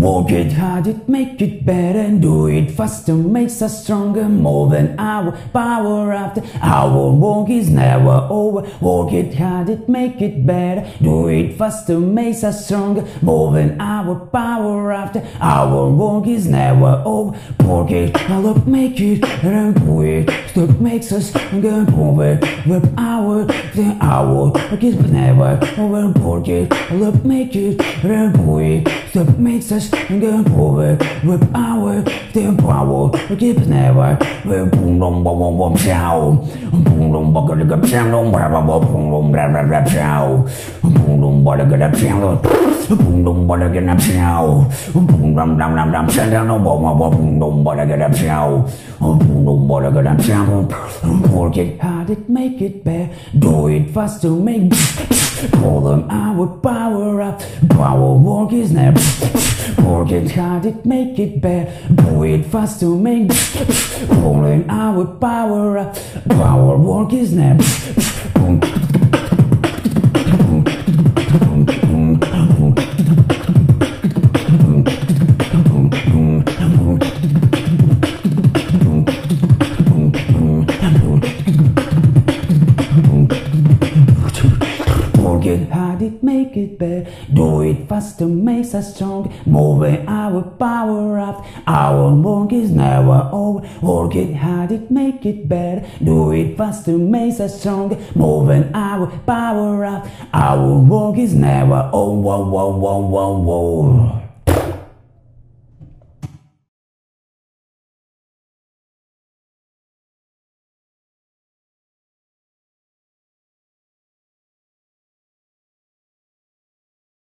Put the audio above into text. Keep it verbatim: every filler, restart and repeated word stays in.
Work it hard, it make it better, and do it faster, makes us stronger, more than our power after. Our work is never over. Work it hard, it make it better, do it faster, makes us stronger, more than our power after. Our work is never over. Work it hard, make it better, and do it that makes us stronger, more than with our the our work is never over. Work it hard, make it better, and do it that makes us stronger, more than with our the power work is never. Boom boom boom boom boom show. Boom boom boom boom boom show. Boom boom boom boom boom show. Boom boom boom boom show. Boom boom boom boom show. Boom dum dum dum dum show. Boom boom boom boom show. Boom boom boom show. Work it hard, it make it better. Do it faster, make call them our power up. Power work is never. Work it hard, it make it better. Do it faster, make pulling our power up. Power work is never. Work it hard, it make it better. Do it faster, makes us strong, moving our power up. Our work is never over. Work it hard, it make it better. Do it faster, makes us strong, moving our power up. Our work is never over. Whoa, whoa, whoa, whoa, whoa.